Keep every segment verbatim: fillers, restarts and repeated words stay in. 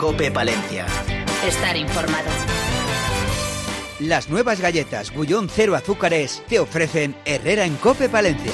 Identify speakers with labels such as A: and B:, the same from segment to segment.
A: COPE Palencia.
B: Estar informado.
C: Las nuevas galletas Bullón Cero Azúcares te ofrecen Herrera en COPE Palencia.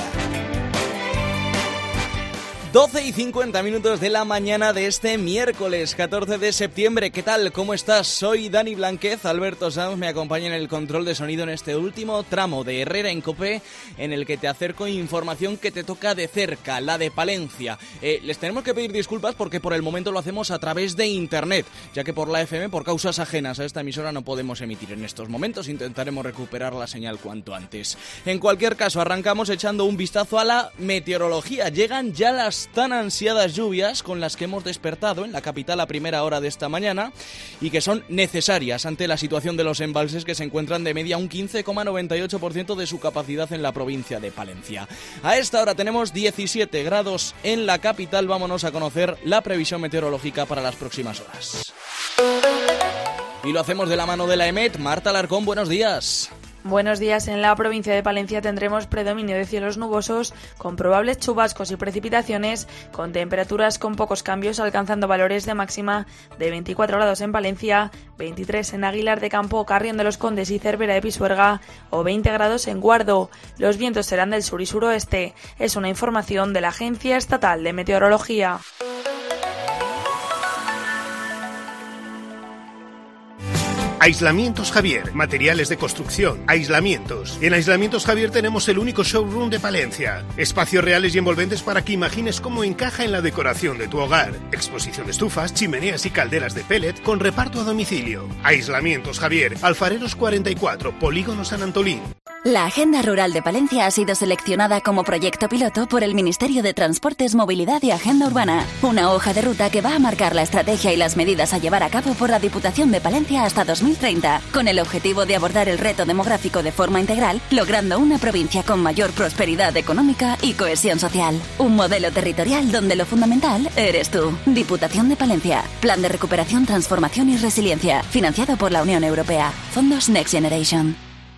D: doce y cincuenta minutos de la mañana de este miércoles catorce de septiembre. ¿Qué tal? ¿Cómo estás? Soy Dani Blanquez. Alberto Sanz me acompaña en el control de sonido en este último tramo de Herrera en COPE, en el que te acerco información que te toca de cerca, la de Palencia. Eh, les tenemos que pedir disculpas porque por el momento lo hacemos a través de internet, ya que por la F M, por causas ajenas a esta emisora, no podemos emitir en estos momentos. Intentaremos recuperar la señal cuanto antes. En cualquier caso, arrancamos echando un vistazo a la meteorología. Llegan ya las tan ansiadas lluvias con las que hemos despertado en la capital a primera hora de esta mañana y que son necesarias ante la situación de los embalses, que se encuentran de media un quince coma noventa y ocho por ciento de su capacidad en la provincia de Palencia. A esta hora tenemos diecisiete grados en la capital. Vámonos a conocer la previsión meteorológica para las próximas horas. Y lo hacemos de la mano de la EMET. Marta Alarcón, buenos días.
E: Buenos días. En la provincia de Palencia tendremos predominio de cielos nubosos con probables chubascos y precipitaciones, con temperaturas con pocos cambios, alcanzando valores de máxima de veinticuatro grados en Palencia, veintitrés en Aguilar de Campo, Carrión de los Condes y Cervera de Pisuerga o veinte grados en Guardo. Los vientos serán del sur y suroeste. Es una información de la Agencia Estatal de Meteorología.
F: Aislamientos Javier, materiales de construcción, aislamientos. En Aislamientos Javier tenemos el único showroom de Palencia. Espacios reales y envolventes para que imagines cómo encaja en la decoración de tu hogar. Exposición de estufas, chimeneas y calderas de pellet con reparto a domicilio. Aislamientos Javier, Alfareros cuarenta y cuatro, Polígono San Antolín.
G: La Agenda Rural de Palencia ha sido seleccionada como proyecto piloto por el Ministerio de Transportes, Movilidad y Agenda Urbana. Una hoja de ruta que va a marcar la estrategia y las medidas a llevar a cabo por la Diputación de Palencia hasta dos mil treinta, con el objetivo de abordar el reto demográfico de forma integral, logrando una provincia con mayor prosperidad económica y cohesión social. Un modelo territorial donde lo fundamental eres tú. Diputación de Palencia. Plan de recuperación, transformación y resiliencia. Financiado por la Unión Europea. Fondos Next Generation.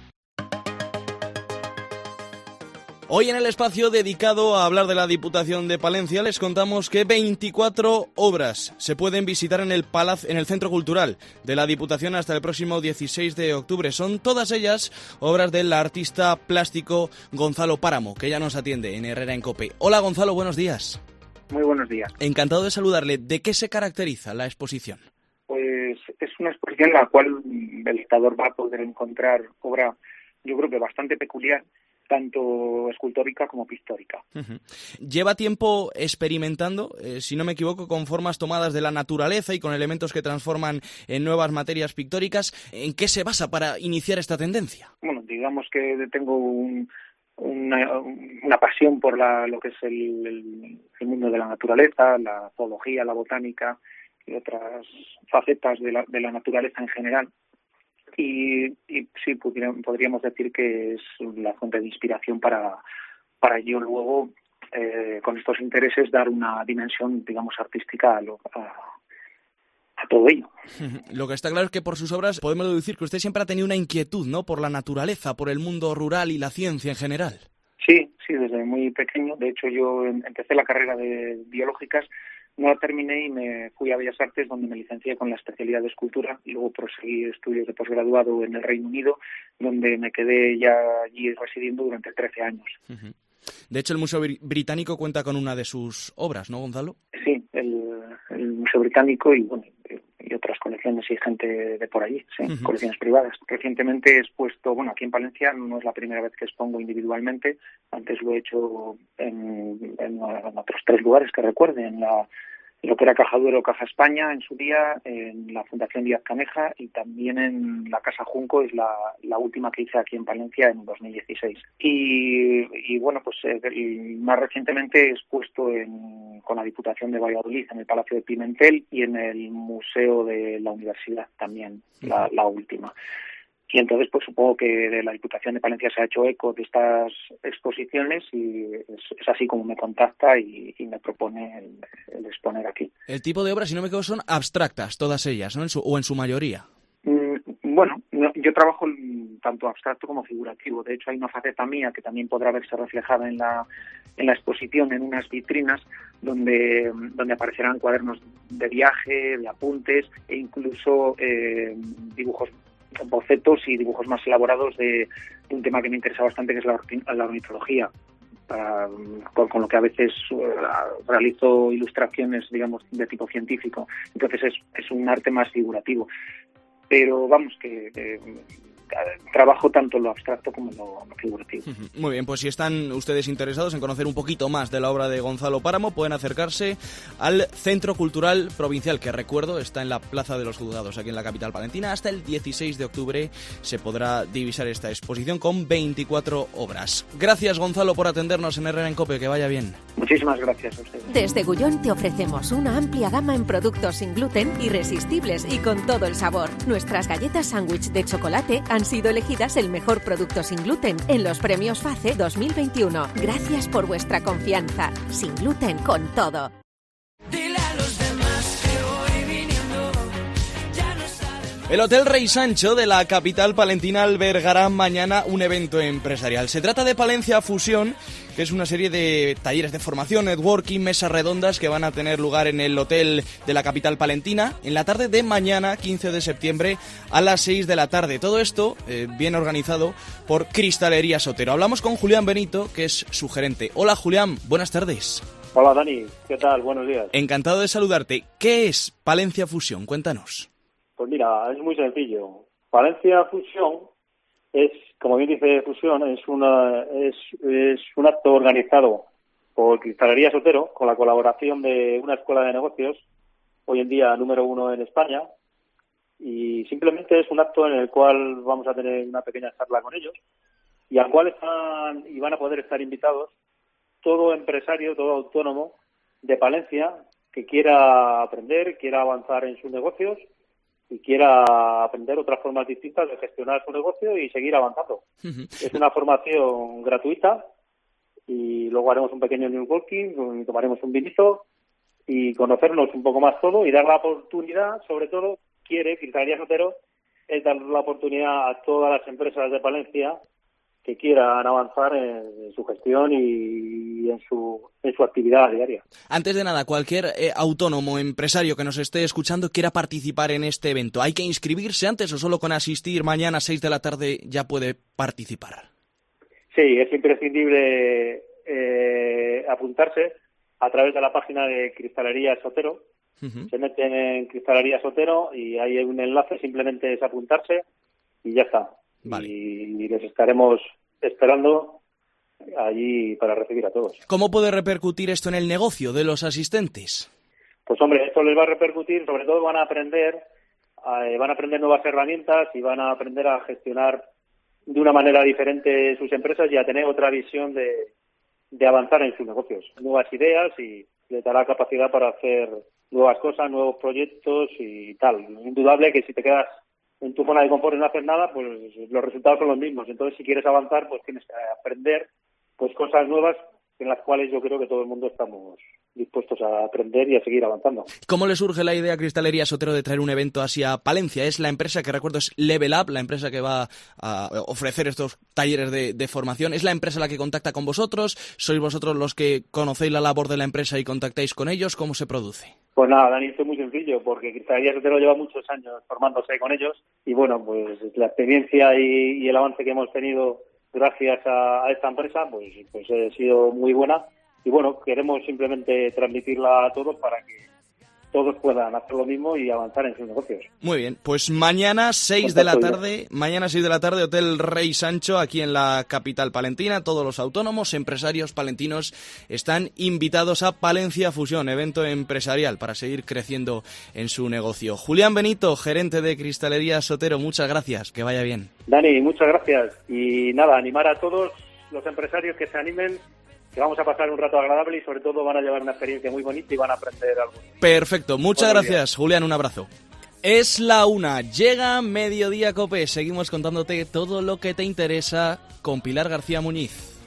D: Hoy en el espacio dedicado a hablar de la Diputación de Palencia les contamos que veinticuatro obras se pueden visitar en el Palacio, en el Centro Cultural de la Diputación hasta el próximo dieciséis de octubre. Son todas ellas obras del artista plástico Gonzalo Páramo, que ya nos atiende en Herrera en COPE. Hola Gonzalo, buenos días.
H: Muy buenos días.
D: Encantado de saludarle. ¿De qué se caracteriza la exposición?
H: Pues es una exposición en la cual el espectador va a poder encontrar obra, yo creo que bastante peculiar, tanto escultórica como pictórica.
D: Uh-huh. Lleva tiempo experimentando, eh, si no me equivoco, con formas tomadas de la naturaleza y con elementos que transforman en nuevas materias pictóricas. ¿En qué se basa para iniciar esta tendencia?
H: Bueno, digamos que tengo un, una, una pasión por la, lo que es el, el, el mundo de la naturaleza, la zoología, la botánica y otras facetas de la, de la naturaleza en general. Y, y sí, podríamos decir que es la fuente de inspiración para, para yo luego, eh, con estos intereses, dar una dimensión, digamos, artística a, lo, a, a todo ello.
D: Lo que está claro es que por sus obras podemos deducir que usted siempre ha tenido una inquietud, ¿no?, por la naturaleza, por el mundo rural y la ciencia en general.
H: Sí, sí, desde muy pequeño. De hecho, yo empecé la carrera de biológicas, no la terminé y me fui a Bellas Artes, donde me licencié con la especialidad de escultura y luego proseguí estudios de posgraduado en el Reino Unido, donde me quedé ya allí residiendo durante trece años.
D: Uh-huh. De hecho, el Museo Británico cuenta con una de sus obras, ¿no, Gonzalo?
H: Sí, el, el Museo Británico y, bueno, y otras colecciones y gente de por allí, sí, uh-huh. Colecciones privadas. Recientemente he expuesto, bueno, aquí en Palencia no es la primera vez que expongo individualmente, antes lo he hecho en, en, en otros tres lugares que recuerde, en la en lo que era Caja Duero, Caja España en su día, en la Fundación Díaz Caneja y también en la Casa Junco, es la, la última que hice aquí en Palencia en dos mil dieciséis. Y, y bueno, pues eh, más recientemente he expuesto en, con la Diputación de Valladolid en el Palacio de Pimentel y en el Museo de la Universidad también, la, la última. Y entonces, pues supongo que de la Diputación de Palencia se ha hecho eco de estas exposiciones y es, es así como me contacta y, y me propone el, el exponer aquí.
D: El tipo de obras, si no me equivoco, son abstractas, todas ellas, ¿no? En su, o en su mayoría.
H: Mm, bueno, no, yo trabajo tanto abstracto como figurativo. De hecho, hay una faceta mía que también podrá verse reflejada en la en la exposición, en unas vitrinas donde donde aparecerán cuadernos de viaje, de apuntes e incluso eh, dibujos, bocetos y dibujos más elaborados de, de un tema que me interesa bastante, que es la, la ornitología. Para, con, con lo que a veces uh, realizo ilustraciones, digamos, de tipo científico. Entonces es, es un arte más figurativo. Pero vamos, que... que trabajo tanto lo abstracto como lo, lo figurativo.
D: Muy bien, pues si están ustedes interesados en conocer un poquito más de la obra de Gonzalo Páramo, pueden acercarse al Centro Cultural Provincial, que recuerdo está en la Plaza de los Juzgados, aquí en la capital palentina. Hasta el dieciséis de octubre se podrá divisar esta exposición con veinticuatro obras. Gracias, Gonzalo, por atendernos en Herrera en COPE, que vaya bien.
H: Muchísimas gracias a ustedes.
A: Desde Gullón te ofrecemos una amplia gama en productos sin gluten, irresistibles y con todo el sabor. Nuestras galletas sándwich de chocolate han sido elegidas el mejor producto sin gluten en los premios FACE dos mil veintiuno. Gracias por vuestra confianza. Sin gluten, con todo.
B: Dile a los demás que voy viniendo, ya no saben.
D: El Hotel Rey Sancho de la capital palentina albergará mañana un evento empresarial. Se trata de Palencia Fusión, que es una serie de talleres de formación, networking, mesas redondas que van a tener lugar en el hotel de la capital palentina en la tarde de mañana, quince de septiembre, a las seis de la tarde. Todo esto eh, bien organizado por Cristalería Sotero. Hablamos con Julián Benito, que es su gerente. Hola, Julián, buenas tardes.
I: Hola, Dani, ¿qué tal? Buenos días.
D: Encantado de saludarte. ¿Qué es Palencia Fusión? Cuéntanos.
I: Pues mira, es muy sencillo. Palencia Fusión es, como bien dice Fusión, es una es, es un acto organizado por Cristalería Sotero con la colaboración de una escuela de negocios, hoy en día número uno en España, y simplemente es un acto en el cual vamos a tener una pequeña charla con ellos y al cual están y van a poder estar invitados todo empresario, todo autónomo de Palencia que quiera aprender, quiera avanzar en sus negocios y quiera aprender otras formas distintas de gestionar su negocio y seguir avanzando. Uh-huh. Es una formación gratuita y luego haremos un pequeño networking, tomaremos un vinito y conocernos un poco más todo y dar la oportunidad, sobre todo, quiere Cristalería Sotero, es dar la oportunidad a todas las empresas de Palencia que quieran avanzar en, en su gestión y en su en su actividad diaria.
D: Antes de nada, cualquier eh, autónomo, empresario que nos esté escuchando quiera participar en este evento, ¿hay que inscribirse antes o solo con asistir mañana a seis de la tarde ya puede participar?
I: Sí, es imprescindible eh, apuntarse a través de la página de Cristalería Sotero. Uh-huh. Se meten en Cristalería Sotero y hay un enlace, simplemente es apuntarse y ya está. Vale. Y les estaremos esperando allí para recibir a todos.
D: ¿Cómo puede repercutir esto en el negocio de los asistentes?
I: Pues hombre, esto les va a repercutir, sobre todo van a aprender, eh, van a aprender nuevas herramientas y van a aprender a gestionar de una manera diferente sus empresas y a tener otra visión de, de avanzar en sus negocios, nuevas ideas y les dará capacidad para hacer nuevas cosas, nuevos proyectos y tal. Indudable que si te quedas en tu zona de confort y no haces nada, pues los resultados son los mismos. Entonces, si quieres avanzar, pues tienes que aprender pues cosas nuevas en las cuales yo creo que todo el mundo estamos dispuestos a aprender y a seguir avanzando.
D: ¿Cómo le surge la idea a Cristalería Sotero de traer un evento así a Palencia? Es la empresa que recuerdo es Level Up, la empresa que va a ofrecer estos talleres de, de formación. ¿Es la empresa la que contacta con vosotros? ¿Sois vosotros los que conocéis la labor de la empresa y contactáis con ellos? ¿Cómo se produce?
I: Pues nada, Dani, esto es muy sencillo, porque Cristalería Sotero lleva muchos años formándose con ellos y bueno, pues la experiencia y, y el avance que hemos tenido gracias a, a esta empresa, pues, pues ha sido muy buena y bueno, queremos simplemente transmitirla a todos para que todos puedan hacer lo mismo y avanzar en sus negocios.
D: Muy bien, pues mañana seis de la tarde, mañana seis de la tarde, Hotel Rey Sancho, aquí en la capital palentina. Todos los autónomos, empresarios palentinos están invitados a Palencia Fusión, evento empresarial para seguir creciendo en su negocio. Julián Benito, gerente de Cristalería Sotero, muchas gracias, que vaya bien.
I: Dani, muchas gracias. Y nada, animar a todos los empresarios que se animen, que vamos a pasar un rato agradable y sobre todo van a llevar una experiencia muy bonita y van a aprender algo.
D: Perfecto, muchas gracias, Julián, un abrazo. Es la una, llega Mediodía Cope, seguimos contándote todo lo que te interesa con Pilar García Muñiz.